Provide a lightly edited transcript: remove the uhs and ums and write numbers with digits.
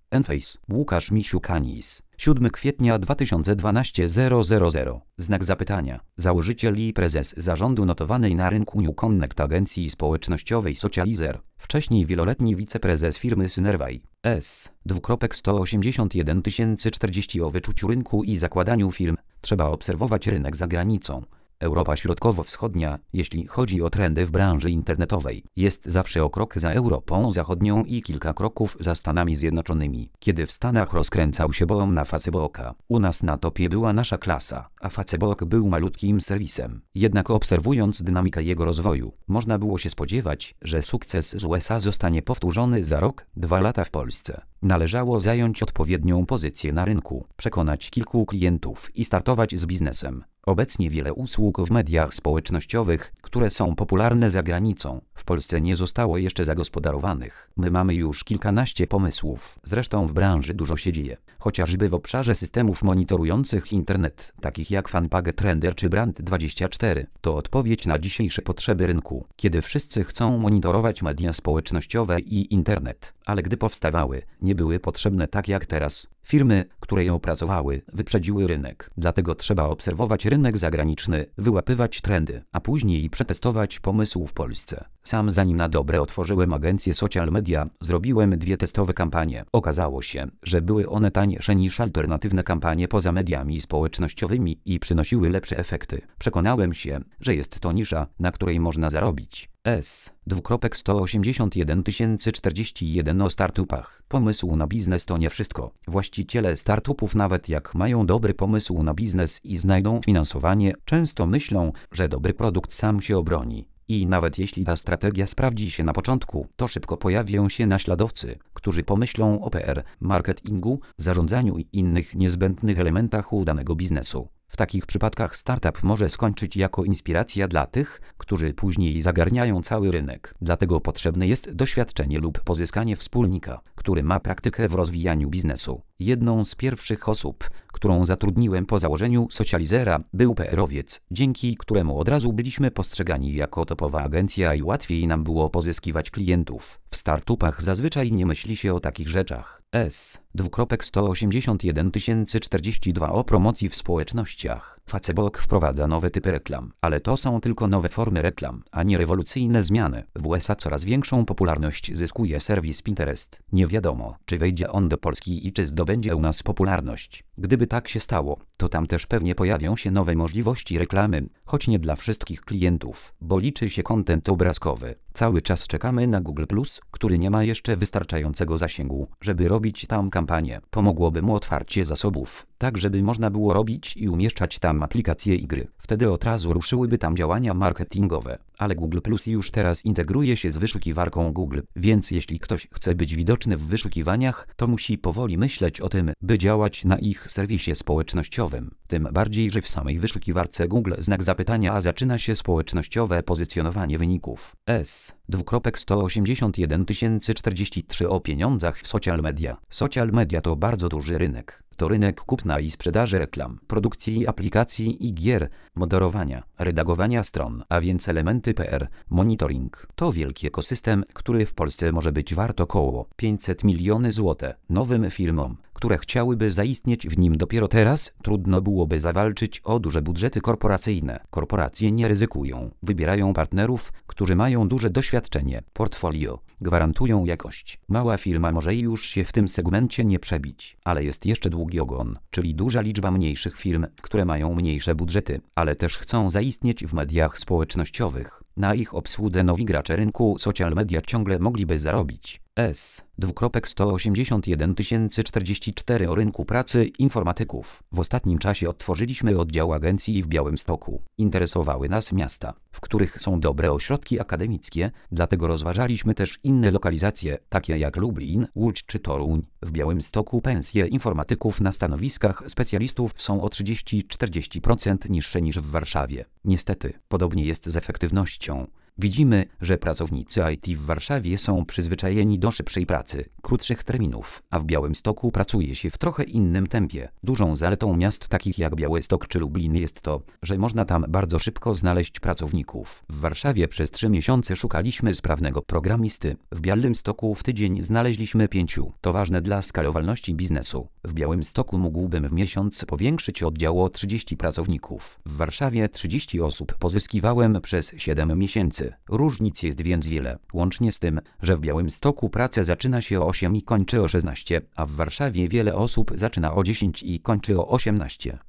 Enface, Łukasz Misiukanis. 7 kwietnia 2012 000. Znak zapytania. Założyciel i prezes zarządu notowanej na rynku New Connect agencji społecznościowej Socializer. Wcześniej wieloletni wiceprezes firmy Synerway. S. 181 040 o wyczuciu rynku i zakładaniu firm. Trzeba obserwować rynek za granicą. Europa Środkowo-Wschodnia, jeśli chodzi o trendy w branży internetowej, jest zawsze o krok za Europą Zachodnią i kilka kroków za Stanami Zjednoczonymi. Kiedy w Stanach rozkręcał się boom na Facebooka, u nas na topie była nasza klasa, a Facebook był malutkim serwisem. Jednak obserwując dynamikę jego rozwoju, można było się spodziewać, że sukces z USA zostanie powtórzony za rok, 2 lata w Polsce. Należało zająć odpowiednią pozycję na rynku, przekonać kilku klientów i startować z biznesem. Obecnie wiele usług w mediach społecznościowych, które są popularne za granicą, w Polsce nie zostało jeszcze zagospodarowanych. My mamy już kilkanaście pomysłów. Zresztą w branży dużo się dzieje. Chociażby w obszarze systemów monitorujących internet, takich jak Fanpage Trender czy Brand24. To odpowiedź na dzisiejsze potrzeby rynku, kiedy wszyscy chcą monitorować media społecznościowe i internet. Ale gdy powstawały, nie były potrzebne tak jak teraz. Firmy, które je opracowały, wyprzedziły rynek. Dlatego trzeba obserwować rynek zagraniczny, wyłapywać trendy, a później przetestować pomysł w Polsce. Sam zanim na dobre otworzyłem agencję Social Media, zrobiłem 2 testowe kampanie. Okazało się, że były one tańsze niż alternatywne kampanie poza mediami społecznościowymi i przynosiły lepsze efekty. Przekonałem się, że jest to nisza, na której można zarobić. S. 181 041 o startupach. Pomysł na biznes to nie wszystko. Właściciele startupów, nawet jak mają dobry pomysł na biznes i znajdą finansowanie, często myślą, że dobry produkt sam się obroni. I nawet jeśli ta strategia sprawdzi się na początku, to szybko pojawią się naśladowcy, którzy pomyślą o PR, marketingu, zarządzaniu i innych niezbędnych elementach udanego biznesu. W takich przypadkach startup może skończyć jako inspiracja dla tych, którzy później zagarniają cały rynek. Dlatego potrzebne jest doświadczenie lub pozyskanie wspólnika, który ma praktykę w rozwijaniu biznesu. Jedną z pierwszych osób, którą zatrudniłem po założeniu Socializera, był PR-owiec, dzięki któremu od razu byliśmy postrzegani jako topowa agencja i łatwiej nam było pozyskiwać klientów. W startupach zazwyczaj nie myśli się o takich rzeczach. S. 181 042 o promocji w społecznościach. Facebook wprowadza nowe typy reklam, ale to są tylko nowe formy reklam, a nie rewolucyjne zmiany. W USA coraz większą popularność zyskuje serwis Pinterest. Nie wiadomo, czy wejdzie on do Polski i czy zdobędzie u nas popularność. Gdyby tak się stało, to tam też pewnie pojawią się nowe możliwości reklamy, choć nie dla wszystkich klientów, bo liczy się content obrazkowy. Cały czas czekamy na Google+, który nie ma jeszcze wystarczającego zasięgu, żeby robić tam kampanię. Pomogłoby mu otwarcie zasobów, tak żeby można było robić i umieszczać tam aplikacje i gry. Wtedy od razu ruszyłyby tam działania marketingowe. Ale Google Plus już teraz integruje się z wyszukiwarką Google, więc jeśli ktoś chce być widoczny w wyszukiwaniach, to musi powoli myśleć o tym, by działać na ich serwisie społecznościowym. Tym bardziej, że w samej wyszukiwarce Google znak zapytania zaczyna się społecznościowe pozycjonowanie wyników. S. 181 043 o pieniądzach w social media. Social media to bardzo duży rynek. To rynek kupna i sprzedaży reklam, produkcji aplikacji i gier, moderowania, redagowania stron, a więc elementy PR, monitoring. To wielki ekosystem, który w Polsce może być wart około 500 milionów złotych. Nowym firmom, które chciałyby zaistnieć w nim dopiero teraz, trudno byłoby zawalczyć o duże budżety korporacyjne. Korporacje nie ryzykują, wybierają partnerów, którzy mają duże doświadczenie, portfolio, gwarantują jakość. Mała firma może już się w tym segmencie nie przebić, ale jest jeszcze długi ogon, czyli duża liczba mniejszych firm, które mają mniejsze budżety, ale też chcą zaistnieć w mediach społecznościowych. Na ich obsłudze nowi gracze rynku social media ciągle mogliby zarobić. S. 181 044 o rynku pracy informatyków. W ostatnim czasie otworzyliśmy oddział agencji w Białymstoku. Interesowały nas miasta, w których są dobre ośrodki akademickie, dlatego rozważaliśmy też inne lokalizacje, takie jak Lublin, Łódź czy Toruń. W Białymstoku pensje informatyków na stanowiskach specjalistów są o 30-40% niższe niż w Warszawie. Niestety, podobnie jest z efektywnością. Widzimy, że pracownicy IT w Warszawie są przyzwyczajeni do szybszej pracy, krótszych terminów, a w Białymstoku pracuje się w trochę innym tempie. Dużą zaletą miast takich jak Białystok czy Lublin jest to, że można tam bardzo szybko znaleźć pracowników. W Warszawie przez 3 miesiące szukaliśmy sprawnego programisty. W Białymstoku w tydzień znaleźliśmy 5. To ważne dla skalowalności biznesu. W Białymstoku mógłbym w miesiąc powiększyć oddział o 30 pracowników. W Warszawie 30 osób pozyskiwałem przez 7 miesięcy. Różnic jest więc wiele. Łącznie z tym, że w Białymstoku praca zaczyna się o 8 i kończy o 16, a w Warszawie wiele osób zaczyna o 10 i kończy o 18.